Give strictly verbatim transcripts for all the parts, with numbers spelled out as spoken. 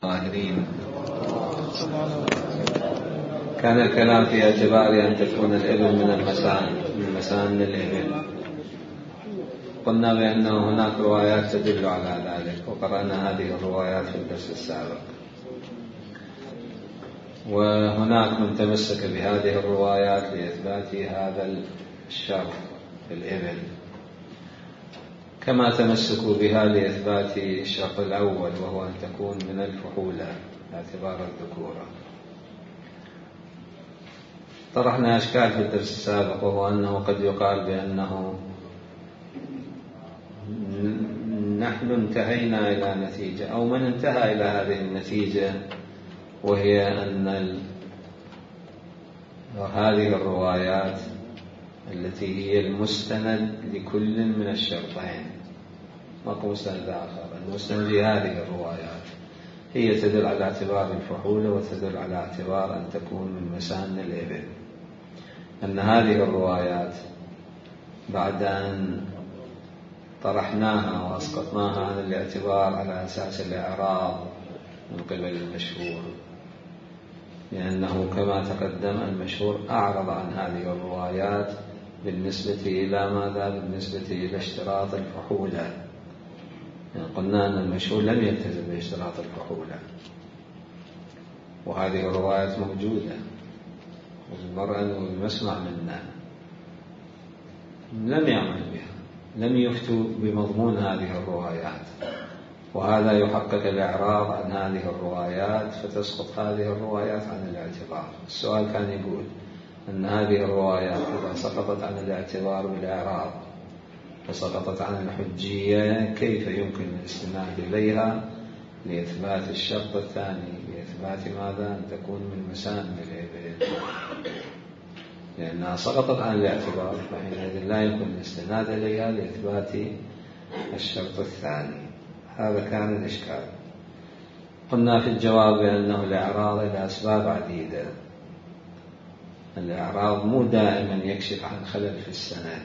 الظاهرين. كان الكلام في اعتبار أن تكون الإبل من المسان من مسان الإبل. قلنا بأنه هناك روايات تدل على ذلك، وقرأنا هذه الروايات في الدرس السابق. وهناك من تمسك بهذه الروايات لإثبات هذا الشرط في الإبل، كما تمسكوا بها لإثبات الشرط الأول، وهو أن تكون من الفحولة باعتبار الذكورة. طرحنا أشكال في الدرس السابق، وهو أنه قد يقال بأنه نحن انتهينا إلى نتيجة، أو من انتهى إلى هذه النتيجة، وهي أن هذه الروايات التي هي المستند لكل من الشرطين، ماكو مستند آخر، المستند لهذه الروايات هي تدل على اعتبار الفحولة، وتدل على اعتبار أن تكون من مسان الإبل. أن هذه الروايات بعد أن طرحناها وأسقطناها عن الاعتبار على أساس الإعراض من قبل المشهور، لأنه كما تقدم المشهور أعرض عن هذه الروايات بالنسبة إلى ماذا؟ بالنسبة إلى اشتراط الفحولة. يعني قلنا أن المشهور لم يلتزم باشتراط الفحولة، وهذه الروايات موجودة، والمرء والمسمع منا لم يعمل بها، لم يفتوا بمضمون هذه الروايات، وهذا يحقق الإعراض عن هذه الروايات، فتسقط هذه الروايات عن الاعتبار. السؤال كان يقول أن هذه الروايات إذا سقطت عن الاعتبار بالإعراض وسقطت عن الحجية، كيف يمكن الاستناد إليها لإثبات الشرط الثاني، لإثبات ماذا؟ أن تكون من مسان الإبل، لأنها سقطت عن الاعتبار، فحينئذ لا يمكن الاستناد إليها لإثبات الشرط الثاني. هذا كان الإشكال. قلنا في الجواب بأنه الإعراض لأسباب عديدة. الإعراض مو دائما يكشف عن خلل في السند.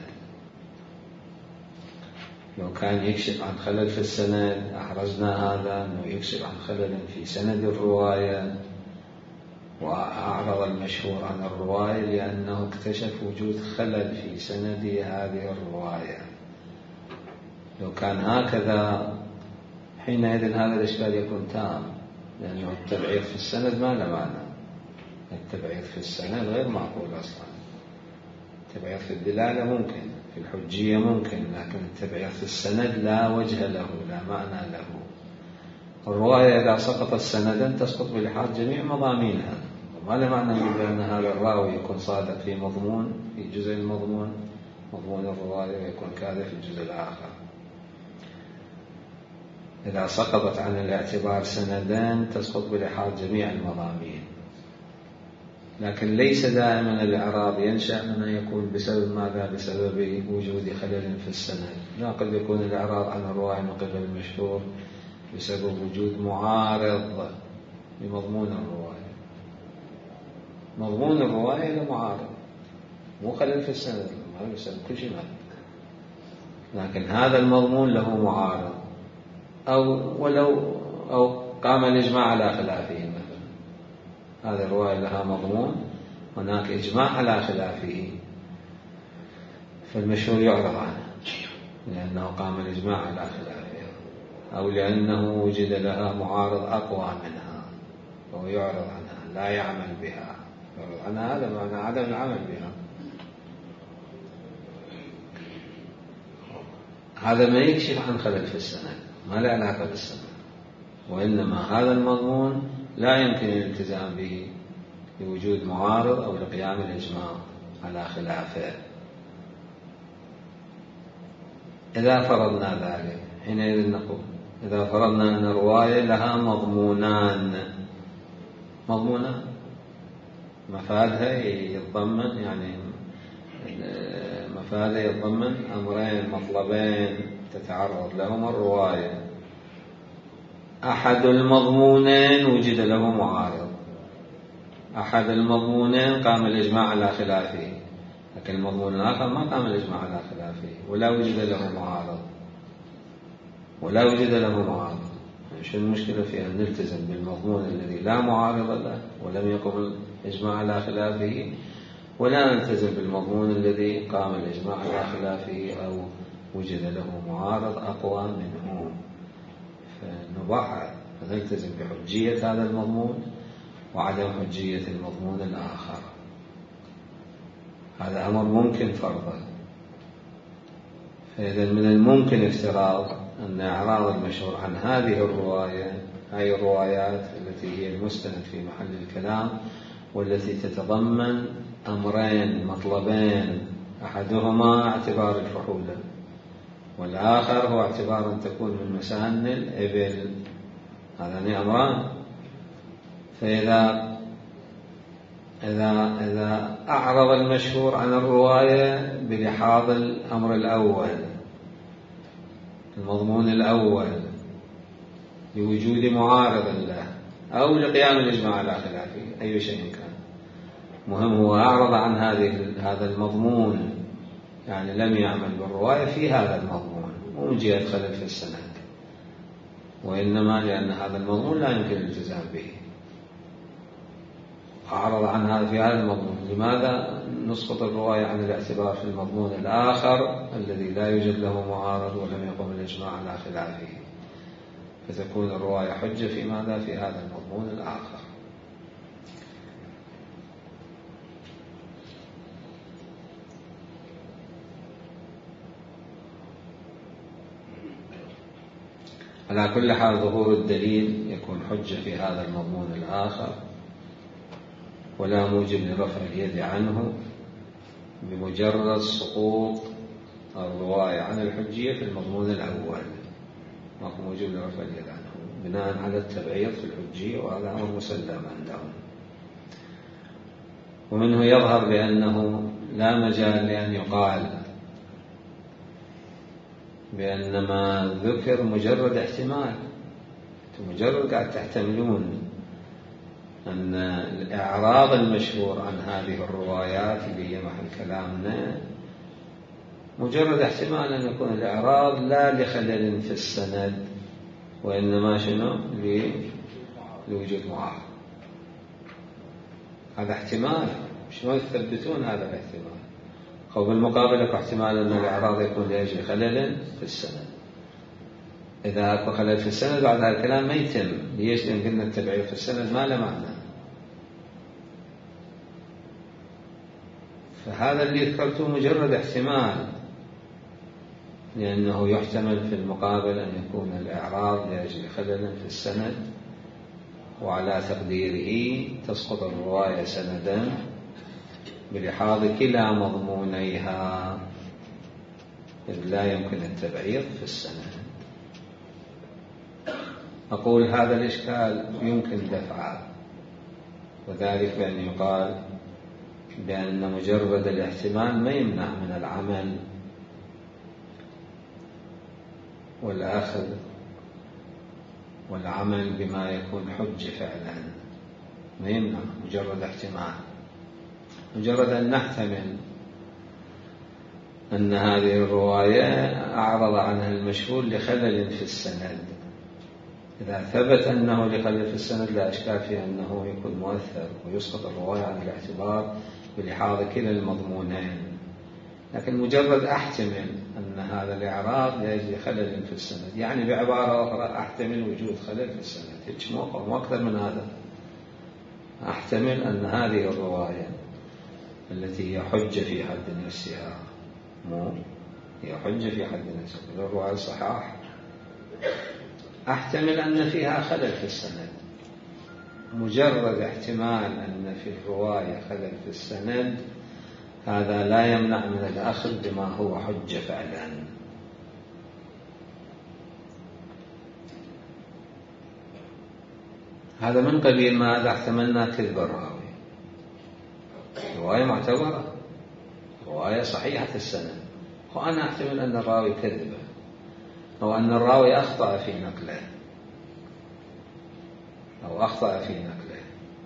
لو كان يكشف عن خلل في السند أحرزنا هذا، أنه يكشف عن خلل في سند الرواية، وأعرض المشهور عن الرواية لأنه اكتشف وجود خلل في سند هذه الرواية. لو كان هكذا حينئذ هذا الإشكال يكون تام، لأنه التبعيض في السند ما له معنى. التبعيض في السند غير معقول أصلا. التبعيض في الدلالة ممكن، في الحجية ممكن، لكن التبعيض في السند لا وجه له، لا معنى له. الرواية إذا سقطت سندا تسقط بلحاظ جميع مضامينها، وما له معنى بأن هذا الراوي يكون صادق في مضمون، في جزء المضمون مضمون الرواية، ويكون كاذب في الجزء الآخر. إذا سقطت عن الاعتبار سندان تسقط بلحاظ جميع المضامين. لكن ليس دائما الإعراض ينشأ من أن يكون بسبب ماذا؟ بسبب وجود خلل في السند. لا، قد يكون الإعراض عن الرواية من قبل المشهور بسبب وجود معارض لمضمون الرواية. مضمون الرواية له معارض، مو خلل في السند، ما بسبب كل شيء مال. لكن هذا المضمون له معارض، أو ولو أو قام الإجماع على خلافه مثلا. هذه الرواية لها مضمون، هناك إجماع على خلافه، فالمشهور يعرض عنه لأنه قام الإجماع على خلافه، أو لأنه وجد لها معارض أقوى منها فهو يعرض عنها، لا يعمل بها. يعرض عنها هذا معنى عدم العمل بها. هذا ما يكشف عن خلل في السند، ما له علاقة بالسند، وإنما هذا المضمون لا يمكن الالتزام به لوجود معارض أو لقيام الإجماع على خلافه. إذا فرضنا ذلك حينئذ نقول، إذا فرضنا أن الرواية لها مضمونان، مضمونان مفادها يتضمن، يعني مفادها يتضمن أمرين مطلبين تتعرض لهما الرواية. أحد المضمونين وجد له معارض، أحد المضمونين قام الإجماع على خلافه، لكن المضمون الآخر ما قام الإجماع على خلافه ولا وجد له معارض، ولا وجد له معارض. شو المشكلة في أن نلتزم بالمضمون الذي لا معارض له ولم يقم الإجماع على خلافه، ولا نلتزم بالمضمون الذي قام الإجماع على خلافه أو وجد له معارض أقوى منه؟ فنباح نلتزم بحجية هذا المضمون وعدم حجية المضمون الآخر. هذا أمر ممكن فرضا. فإذا من الممكن افتراض أن إعراض المشهور عن هذه الرواية، هذه الروايات التي هي المستند في محل الكلام والتي تتضمن أمرين مطلبين، أحدهما اعتبار الفحولة والآخر هو اعتبار أن تكون من مسان الإبل، هذان أمران. فإذا إذا إذا أعرض المشهور عن الرواية بلحاظ الأمر الأول، المضمون الأول، لوجود معارض له أو لقيام الإجماع على خلافه، أي شيء كان، مهم هو أعرض عن هذه هذا المضمون، يعني لم يعمل بالرواية في هذا المضمون، مو من جهة خلل في السند، وإنما لأن هذا المضمون لا يمكن الالتزام به، أعرض عن هذا في هذا المضمون. لماذا نسقط الرواية عن الاعتبار في المضمون الآخر الذي لا يوجد له معارض ولم يقم الإجماع على خلافه؟ فتكون الرواية حجة في ماذا؟ في هذا المضمون الآخر. على كل حال ظهور الدليل يكون حجة في هذا المضمون الآخر، ولا موجب لرفع اليد عنه بمجرد سقوط الرواية عن الحجية في المضمون الأول، ماكو موجب لرفع اليد عنه بناء على التبعيض في الحجية، وهذا أمر مسلم عندهم. ومنه يظهر بأنه لا مجال لأن يقال بأن ما ذكر مجرد احتمال، مجرد قاعد تحتملون أن الإعراض المشهور عن هذه الروايات اللي هي محل كلامنا مجرد احتمال أن يكون الإعراض لا لخلل في السند، وإنما شنو؟ لوجود معارض. هذا احتمال، شلون تثبتون هذا الاحتمال؟ أو بالمقابل أكو احتمال أن الإعراض يكون لأجل خلل في السند. إذا أكو خلل في السند بعد هذا الكلام ما يتم. ليش؟ لأن قلنا التبعيض في السند ما له معنى. فهذا اللي ذكرته مجرد احتمال، لأنه يحتمل في المقابل أن يكون الإعراض لأجل خلل في السند، وعلى تقديره تسقط الرواية سندا بلحاظ كلا مضمونيها، إذ لا يمكن التبعيض في السند. أقول هذا الإشكال يمكن دفعه، وذلك بأن يقال بأن مجرد الاحتمال ما يمنع من العمل والأخذ والعمل بما يكون حجة فعلا، ما يمنع مجرد احتمال. مجرد أن نحتمل أن هذه الرواية أعرض عنها المشهور لخلل في السند، إذا ثبت أنه لخلل في السند لا إشكال في أنه يكون مؤثر ويسقط الرواية عن الاعتبار بلحاظ كلا المضمونين. لكن مجرد أحتمل أن هذا الإعراض لأجل خلل في السند، يعني بعبارة أخرى أحتمل وجود خلل في السند، هيك موقع مو أكثر من هذا. أحتمل أن هذه الرواية التي هي حجة في حد نفسها، مو هي حجة في حد نفسها الرواية الصحاح، أحتمل أن فيها خلل في السند. مجرد احتمال أن في الرواية خلل في السند هذا لا يمنع من الأخذ بما هو حجة فعلا. هذا من قبيل ما إذا احتملنا كذب الراوي، رواية معتبرة، رواية صحيحة السند، وأنا أحتمل أن الراوي كذب أو أن الراوي أخطأ في نقله أو أخطأ في نقله،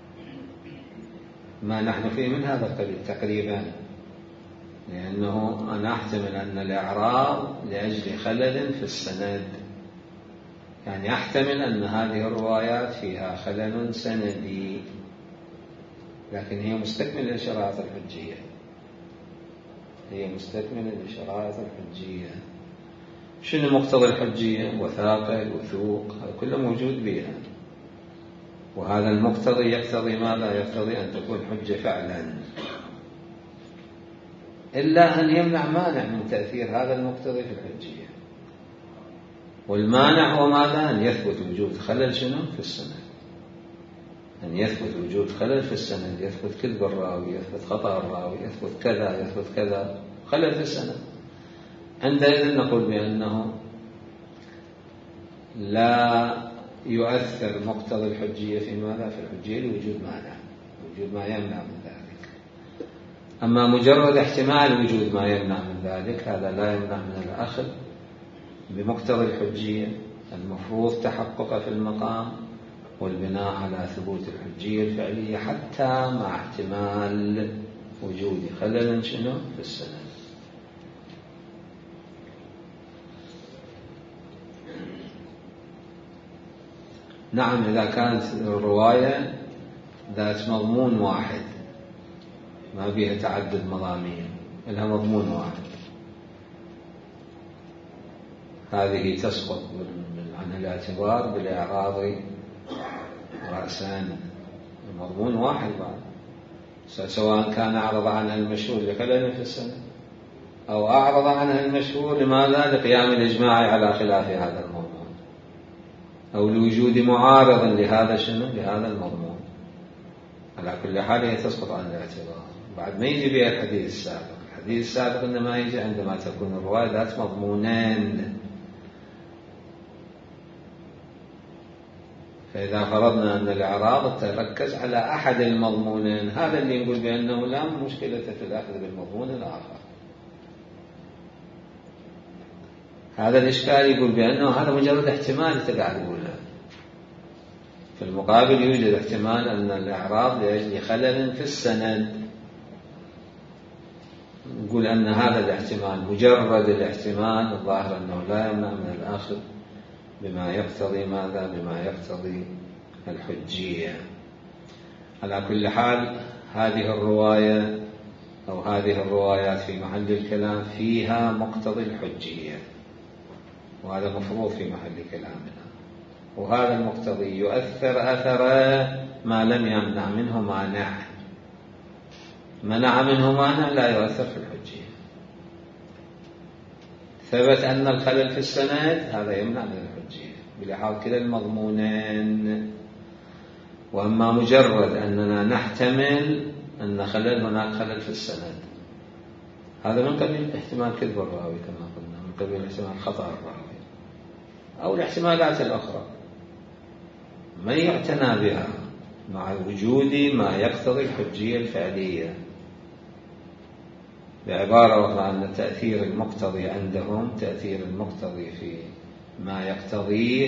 ما نحن فيه من هذا القبيل تقريبا، لأنه أنا أحتمل أن الإعراض لأجل خلل في السند، يعني يحتمل أن هذه الروايات فيها خلل سندي، لكن هي مستكملة لشرائط الحجية، هي مستكملة لشرائط الحجية. شنو مقتضى الحجية؟ وثاقة، الوثوق، هذا كله موجود بها، وهذا المقتضي يقتضي ماذا؟ يقتضي أن تكون حجة فعلا، إلا أن يمنع مانع من تأثير هذا المقتضي في الحجية. والمانع هو ماذا؟ أن يثبت وجود خلل شنو؟ في السند، أن يثبت وجود خلل في السند، يثبت كذب الراوي، يثبت خطأ الراوي، يثبت كذا يثبت كذا، خلل في السند. عندئذ نقول بأنه لا يؤثر مقتضى الحجية في ماذا؟ في الحجية لوجود مانع، وجود ما يمنع من ذلك. أما مجرد احتمال وجود ما يمنع من ذلك، هذا لا يمنع من الأخذ بمقتضى الحجية المفروض تحقق في المقام، والبناء على ثبوت الحجية الفعلية حتى مع احتمال وجود خلل شنو؟ في السند. نعم، إذا كانت الرواية ذات مضمون واحد ما فيها تعدد مضامين، لها مضمون واحد، هذه تسقط عن الاعتبار بالإعراض رأسان، مضمون واحد بعد، سواء كان أعرض عنها المشهور لخلل في السند أو أعرض عنها المشهور لماذا؟ لقيام الإجماع على خلاف هذا الموضوع، أو لوجود معارض لهذا شنو؟ لهذا المضمون. على كل حال هي تسقط عن الاعتبار. بعد ما يجي بها الحديث السابق، الحديث السابق إنما يجي عندما تكون الرواية ذات مضمونين. فإذا فرضنا أن الإعراض تركز على أحد المضمونين، هذا اللي يقول بأنه لا مشكلة في الأخذ بالمضمون الآخر. هذا الإشكال يقول بأنه هذا مجرد احتمال تقعد تقولها. في المقابل يوجد احتمال أن الإعراض لأجل خلل في السند، نقول أن هذا الاحتمال مجرد الاحتمال الظاهر أنه لا يمنع من الآخذ بما يقتضي ماذا؟ بما يقتضي الحجية. على كل حال هذه الرواية أو هذه الروايات في محل الكلام فيها مقتضي الحجية، وهذا مفروض في محل كلامنا، وهذا المقتضي يؤثر أثر ما لم يمنع منه مانع. منع منه مانع لا يؤثر في الحجية. ثبت أن الخلل في السند، هذا يمنع من الحجية بلحاظ كلا المضمونين. وأما مجرد أننا نحتمل أن خلل هناك خلل في السند، هذا من قبيل احتمال كذب الراوي كما قلنا، من قبيل احتمال خطأ الراوي أو الاحتمالات الأخرى، ما يعتنى بها مع وجود ما يقتضي الحجية الفعلية. بعبارة أخرى أن تأثير المقتضي عندهم، تأثير المقتضي في ما يقتضيه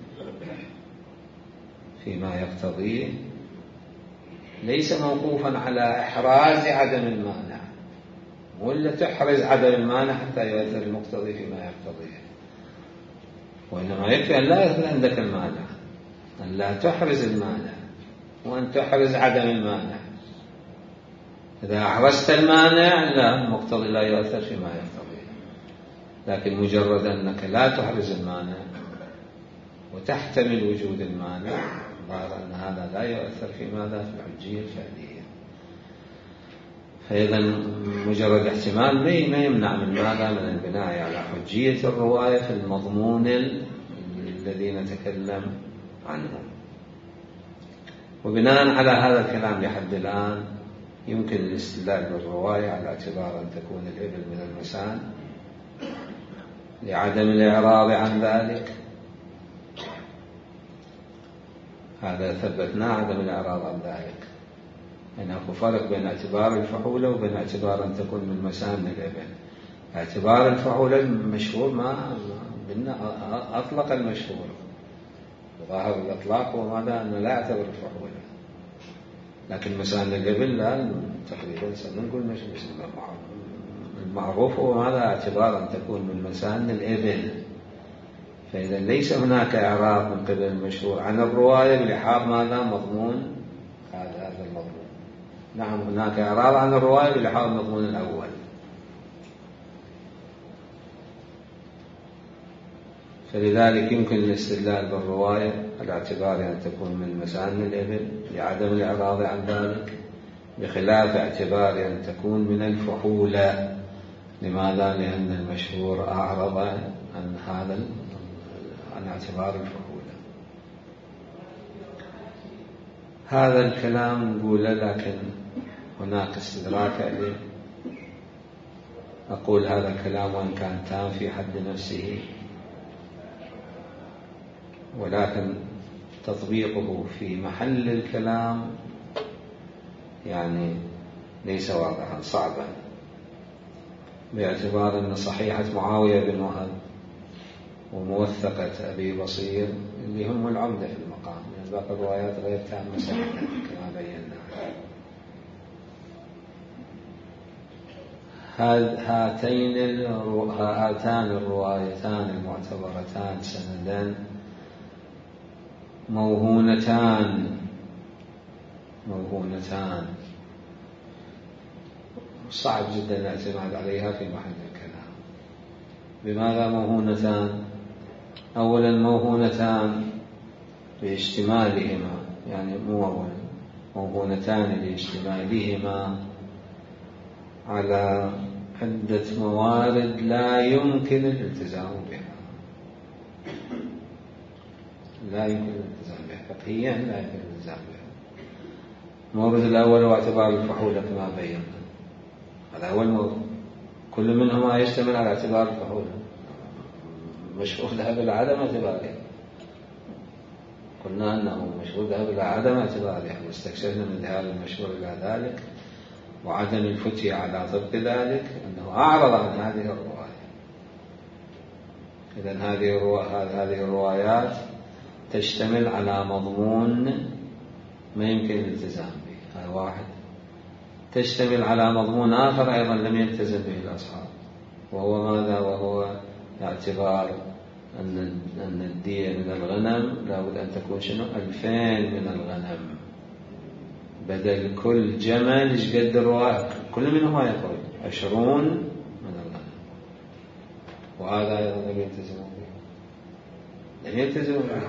فيما يقتضيه ليس موقوفا على إحراز عدم المانع، ولا تحرز عدم المانع حتى يؤثر المقتضي فيما يقتضيه، وإنما يكفي أن لا يكون عندك المانع، أن لا تحرز المانع وأن تحرز عدم المانع. إذا أحرزت المانع لا، المقتضي لا يؤثر فيما يقتضيه. لكن مجرد أنك لا تحرز المانع وتحتمل وجود المانع، ظاهر أن هذا لا يؤثر في ماذا؟ في الحجية الفعلية. فإذا مجرد احتمال ما يمنع من ماذا؟ من البناء على حجية الرواية في المضمون الذي نتكلم عنه. وبناء على هذا الكلام لحد الآن يمكن الاستدلال بالرواية على اعتبار أن تكون الإبل من المسان لعدم الإعراض عن ذلك، هذا ثبتنا عدم الإعراض عن ذلك. هناك فرق بين اعتبار الفحولة وبين اعتبار أن تكون من مسان الإبل. اعتبار الفحولة المشهور ما أطلق المشهور، ظاهر الإطلاق هو ماذا؟ أنه لا يعتبر الفحولة، لكن مسان الإبل لا تقريبا سنقول مش المعروف هو ماذا؟ اعتبار أن تكون من مسان الإبل. فإذا ليس هناك إعراب من قبل المشهور عن الرواية بلحاظ ماذا؟ مضمون هذا المضمون. نعم هناك إعراب عن الرواية بلحاظ المضمون الأول. فلذلك يمكن الاستدلال بالرواية على اعتبار أن تكون من مسان الإبل لعدم الإعراض عن ذلك، بخلاف اعتبار أن تكون من الفحولة. لماذا؟ لأن المشهور أعرض عن هذا عن اعتبار الفحولة. هذا الكلام نقوله، لكن هناك استدراك عليه. أقول هذا الكلام وإن كان تام في حد نفسه، ولكن تطبيقه في محل الكلام يعني ليس واضحا، صعبا، باعتبار أن صحيحة معاوية بن وهب وموثقة أبي بصير اللي هم العمدة في المقام، يعني باقي الروايات غير تامة سنة كما بينا. هاتين هاتان الروايتان المعتبرتان سندا موهونتان موهونتان صعب جدا الاعتماد عليها في محل الكلام. بماذا موهونتان؟ أولا موهونتان باشتمالهما، يعني مو أولا، موهونتان باشتمالهما على عدة موارد لا يمكن الالتزام بها، لا يمكن الالتزام بها فقهيا، لا يمكن الالتزام بها. المورد الأول هو اعتبار الفحولة كما بينا، هذا أول مورد، كل منهما يشتمل على اعتبار الفحولة. مشهور ذهب إلى عدم اعتبارها، قلنا أنه مشهور ذهب إلى عدم اعتبارها، واستكشفنا من ذهاب المشهور إلى ذلك وعدم الفتية على طبق ذلك أنه أعرض عن هذه الرواية. إذن هذه الروايات تشتمل على مضمون ما يمكن الالتزام به، هذا واحد. تشتمل على مضمون آخر أيضا لم يلتزم به الأصحاب، وهو ماذا؟ وهو اعتبار أن أن الدية من الغنم لابد أن تكون شنو؟ ألفين من الغنم، بدل كل جمل إيش قد الرواية، كل منهما يقول عشرون من الغنم، وهذا أيضا لم يلتزموا به، لم يلتزموا به.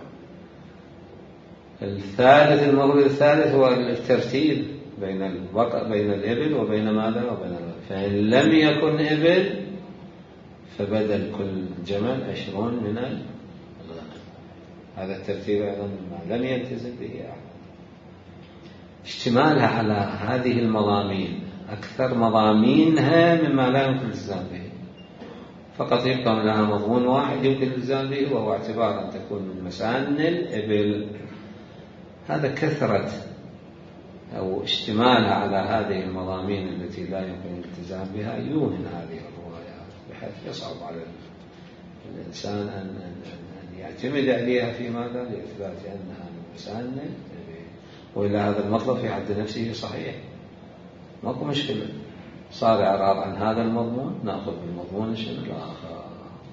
الثالث، المورد الثالث هو الترتيب بين البقر بين الإبل وبين ماذا؟ وبين الغنم. فإن لم يكن إبل فبدل كل جمل عشرون من الغنم. هذا الترتيب أيضا ما لم يلتزم به أحد. اشتمالها على هذه المضامين أكثر مضامينها مما لا يمكن الالتزام به، فقط يبقى لها مضمون واحد يمكن الالتزام به، وهو اعتبار أن تكون من مسان الإبل. هذا كثرة أو اشتمالها على هذه المضامين التي لا يمكن الالتزام بها يوهن هذه الروايات، بحيث يصعب على الإنسان أن يعتمد عليها في ماذا؟ لإثبات أنها من مسان الإبل. وإلى هذا المطلب في حد نفسه صحيح، ماكو مشكلة، صار إعراض عن هذا المضمون نأخذ بالمضمون الشيء الآخر.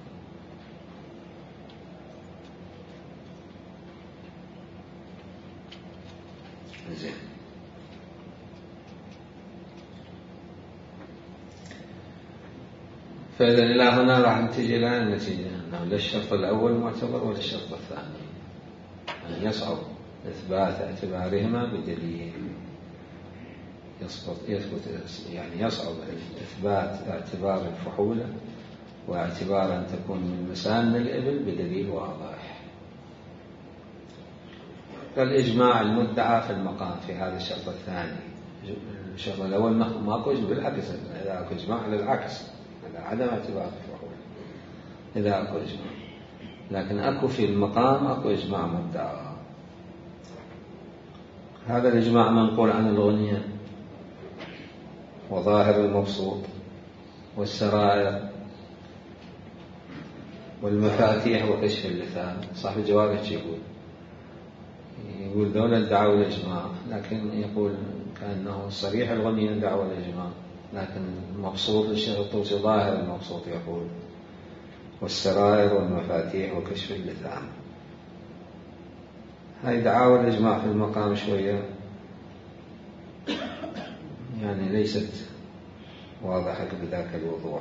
زين. فإذا إلى هنا راح نتيجة إلى النتيجة أنه لا الشرط الأول معتبر ولا الشرط الثاني، أن يصعب إثبات اعتبارهما بدليل، يثبت يعني يصعب إثبات اعتبار الفحولة واعتبار أن تكون من مسان الإبل بدليل واضح. فالإجماع المدعى في المقام في هذا الشرط الثاني. الشرط الأول ماكو إجماع، بالعكس إذا أكو إجماع على العكس، على عدم اعتبار الفحولة إذا أكو إجماع، لكن أكو في المقام أكو إجماع مدعى. هذا الإجماع منقول عن الغنية وظاهر المبسوط والسرائر والمفاتيح وكشف اللثام. صاحب الجواب يقول يقول دون الدعوة الإجماع، لكن يقول كأنه صريح الغنية دعوة الإجماع، لكن المبسوط الشيخ الطوسي ظاهر المبسوط يقول والسرائر والمفاتيح وكشف اللثام. هاي دعاوى الإجماع في المقام شوية يعني ليست واضحة بذاك الوضوح.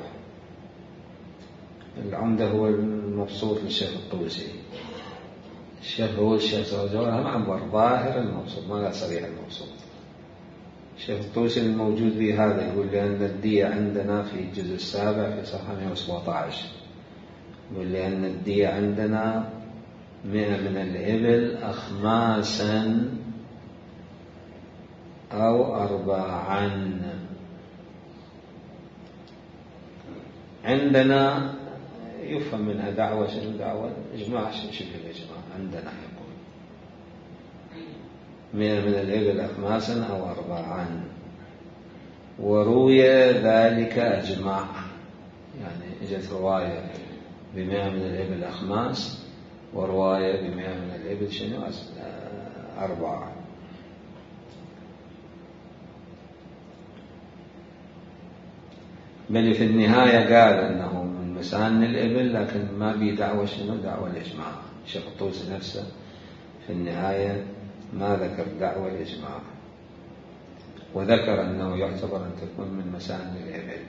العمدة هو المبسوط للشيخ الطوسي، الشيخ هو الشيخ سوزوها معبر ظاهر المبسوط، ما لا صريح المبسوط. الشيخ الطوسي الموجود به هذا يقول لأن الدية عندنا في الجزء السابع في صفحة مئة وسبعة عشر، يقول لأن الدية عندنا مئة من الإبل أخماسا أو أرباعا. عندنا يفهم منها دعوة شنو دعوة إجماع شبه الإجماع. عندنا يقول مئة من الإبل أخماسا أو أرباعا، وروي ذلك أجماع، يعني إجت رواية بمئة من الإبل أخماس ورواية بمئة من الإبل شنو أربعة. بل في النهاية قال أنه من مسان الإبل، لكن ما بي دعوة شنو دعوة الإجماع. الشيخ الطوسي نفسه في النهاية ما ذكر دعوة الإجماع، وذكر أنه يعتبر أن تكون من مسان الإبل.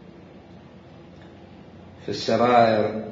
في السرائر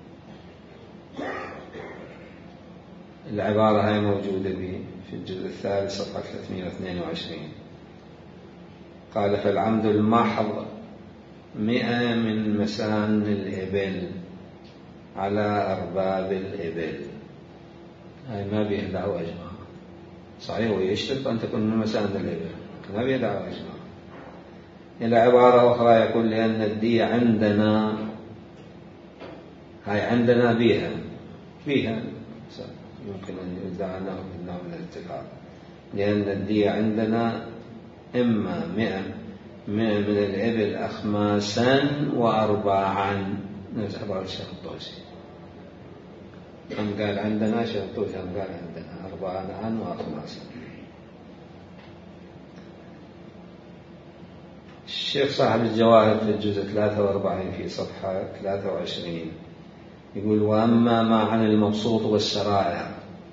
العبارة هاي موجودة به في الجزء الثالث صفحة ثلاثمئة واثنين وعشرين. قال فالعمد المحض مئة من مسان الإبل على أرباب الإبل. هاي ما بيه دعوة إجماع. صحيح ويشترط أن تكون من مسان الإبل، ما بيه دعوة إجماع. إلى عبارة أخرى يقول لأن الدية عندنا، هاي عندنا بيها بيها يمكن أن يدعى أنه من الاتفاق، لأن الدية عندنا إما مئة مئة من الإبل أخماسا وأرباعا. نفس عبارة الشيخ الطوسي، أم قال عندنا شيخ الطوسي أم قال عندنا أرباعا وأخماسا. الشيخ صاحب الجواهر في الجزء ثلاثة وأربعين في صفحة ثلاثة وعشرين يقول وأما ما عن المبسوط والسرائر،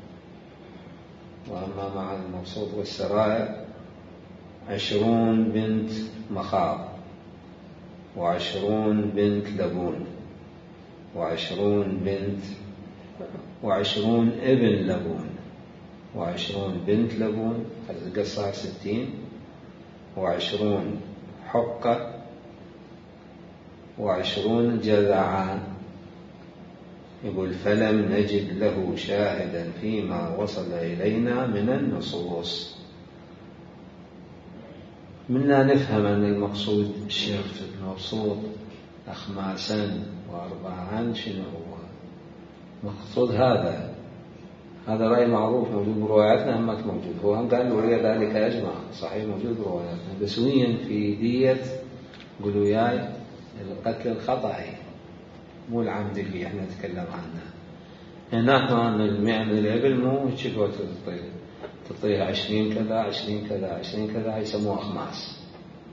وأما ما عن المبسوط والسرائر عشرون بنت مخاض، وعشرون بنت لبون، وعشرون بنت وعشرون ابن لبون، وعشرون بنت لبون القصة ستين، وعشرون حقة، وعشرون جذعان. يقول فلم نجد له شاهدا فيما وصل إلينا من النصوص. منا نفهم أن المقصود الشيخ المبسوط أخماسا وأربعا شنو هو مقصود. هذا هذا رأي معروف موجود برواياتنا، هم موجود. هو هم قال وري ذلك أجمع، صحيح موجود برواياتنا، بس وين في دية قلوا ياي القتل الخطأي مو العمد اللي احنا نتكلم عنه. هناك أن المئة من الإبل مو شكوى تطير تطير عشرين كذا عشرين كذا عشرين كذا، يسموه أخماس.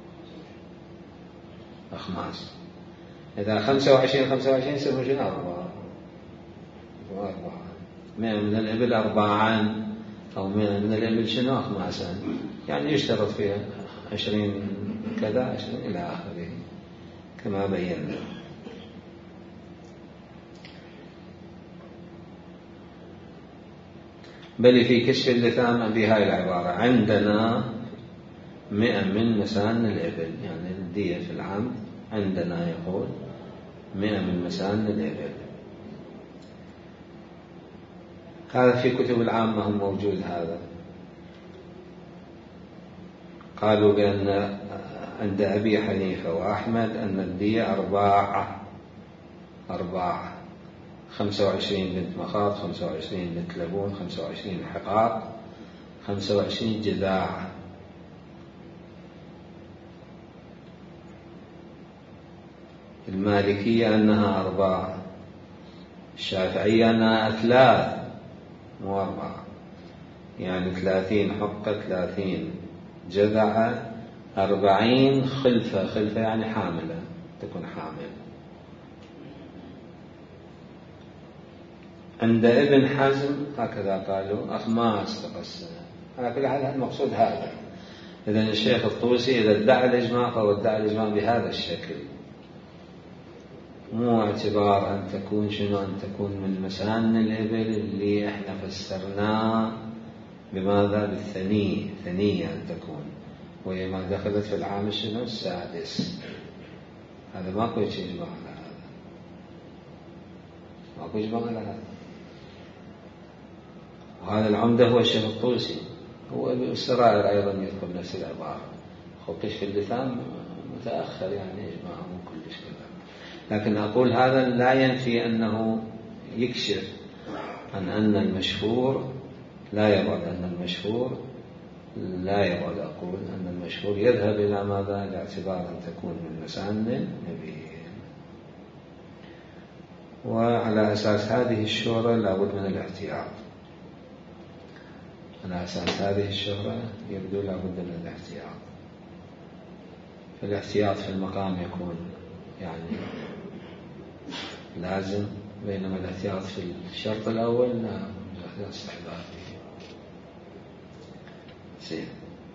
أخماس إذا خمسة وعشرين خمسة وعشرين يسموه شنو أربعة أربعة. مئة من الإبل أربعان أو مئة من الإبل شنو أخماسا، يعني يشترط فيها عشرين كذا عشرين إلى آخره كما بينا. بل في كشف اللثام بهاي العبارة عندنا مئة من مسان الإبل، يعني الدية في العام عندنا يقول مئة من مسان الإبل. هذا في كتب العامة هم موجود. هذا قالوا بأن عند أبي حنيفة وأحمد أن الدية أرباع أرباع خمسة وعشرين بنت مخاض، خمسة وعشرين بنت لبون، خمسة وعشرين حقاق، خمسة وعشرين جذاع. المالكية أنها أربعة، الشافعية أنها ثلاث مو أربعة، يعني ثلاثين حقة، ثلاثين جذعة، أربعين خلفة. خلفة يعني حاملة، تكون حامل. عند ابن حزم هكذا قالوا أخماس تقسم. على كل حال المقصود هذا. إذن الشيخ الطوسي إذا ادعى الإجماع فهو ادعى الإجماع بهذا الشكل، مو اعتبار أن تكون شنو أن تكون من مسان الإبل اللي إحنا فسرناه بماذا؟ بالثنية، ثنية أن تكون، وهي ما دخلت في العام شنو السادس. هذا ماكو إجماع على هذا، ماكو إجماع على هذا. وهذا العمدة هو الشيخ الطوسي، هو السرائر أيضا يذكر نفس العبارة. كشف اللثام متأخر يعني إجماعه كلش كذا، لكن أقول هذا لا ينفي أنه يكشف عن أن المشهور لا يبعد، أن المشهور لا يبعد، أقول أن المشهور يذهب إلى ماذا؟ إلى اعتبار أن تكون من مسان النبي. وعلى أساس هذه الشهرة لابد من الاحتياط، على أساس هذه الشهرة يبدو لابد من الاحتياط. فالاحتياط في المقام يكون يعني لازم، بينما الاحتياط في الشرط الأول لا استحباب فيه. زين.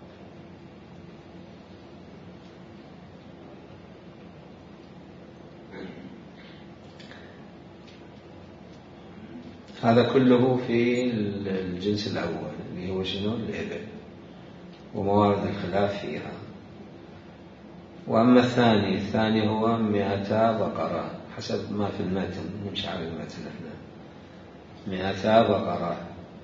هذا كله في الجنس الأول اللي هو شنو؟ الإبل وموارد الخلاف فيها. وأما الثاني، الثاني هو مئتا بقرة حسب ما في المتن، نمشي على المتن احنا. مئتا بقرة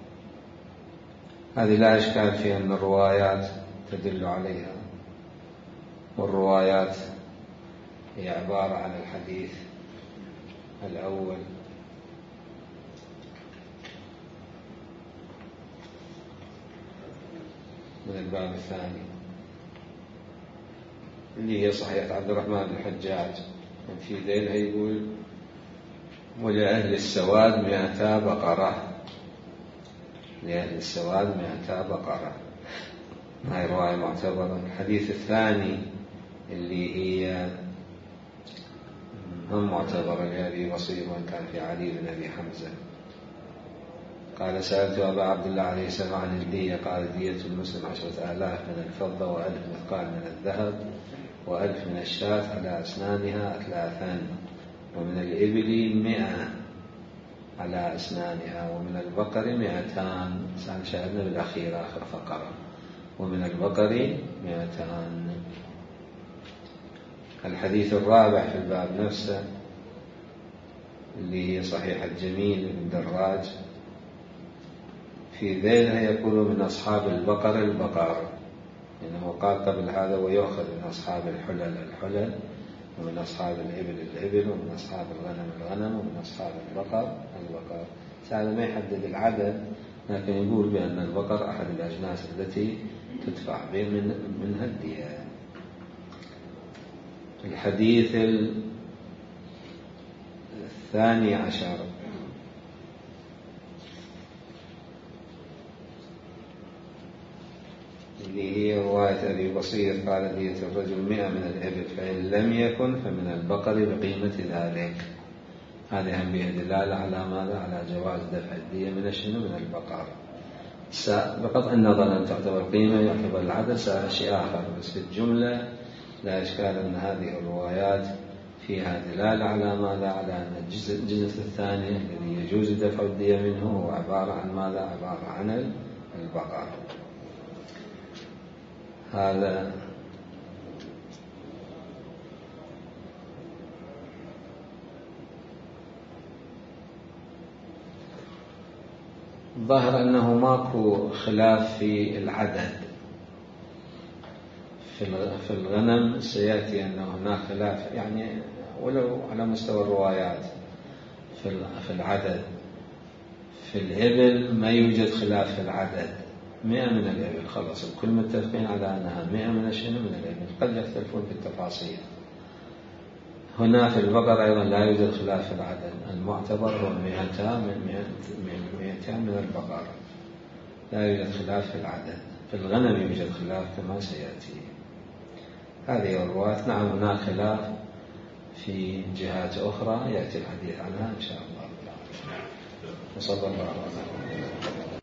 هذه لا إشكال فيها أن الروايات تدل عليها، والروايات هي عبارة عن الحديث الأول من الباب الثاني اللي هي صحيحة عبد الرحمن بن الحجاج، في ذيلها يقول ولأهل السواد مئتا بقرة، لأهل السواد مئتا بقرة. هاي رواية معتبرة. الحديث الثاني اللي هي هم معتبرة لأبي بصير وإن كان في علي بن أبي حمزة، قال سألت أبا عبد الله عليه السلام عن الدية، قال دية المسلم عشرة آلاف من الفضة وألف مثقال من الذهب وألف من الشاة على أسنانها أثلاثا، ومن الإبل مئة على أسنانها، ومن البقر مئتان. شاهدنا بالأخير آخر فقرة. ومن البقر مئتان. الحديث الرابع في الباب نفسه اللي هي صحيحة جميل بن دراج، في ذيلها يقول من أصحاب البقر البقر، إنه قال قبل هذا ويؤخذ من أصحاب الحلل الحلل، ومن أصحاب الإبل الإبل، ومن أصحاب الغنم الغنم، ومن أصحاب البقر البقر. هذا ما يحدد العدد، لكن يقول بأن البقر أحد الأجناس التي تدفع به من منها الدية. الحديث الثاني عشر اللي هي رواية أبي بصير قال دية الرجل مئة من الإبل، فإن لم يكن فمن البقر بقيمة ذلك. هذه هم بها دلالة على ماذا؟ على جواز دفع الدية من الشنو؟ من البقر. بقطع النظر أن تعتبر قيمة يعتبر العدد سأل شيء آخر، بس في الجملة لا إشكال أن هذه الروايات فيها دلالة على ماذا؟ على أن الجنس الثاني الذي يجوز دفع الدية منه هو عبارة عن ماذا؟ عبارة عن البقر. هذا ظاهر أنه ماكو خلاف في العدد. في الغنم سيأتي أنه هناك خلاف يعني ولو على مستوى الروايات في العدد. في الإبل ما يوجد خلاف في العدد، مئة من الإبل خلص الكل متفقين على أنها مئة من الشنو؟ من الإبل، قد يختلفون في التفاصيل. هنا في البقر أيضا لا يوجد خلاف في العدد، المعتبر هو مئتان من البقر، لا يوجد خلاف في العدد. في الغنم يوجد خلاف كما سيأتي. هذه الروايات نعم هناك خلاف في جهات أخرى يأتي الحديث عنها إن شاء الله. وصلى الله على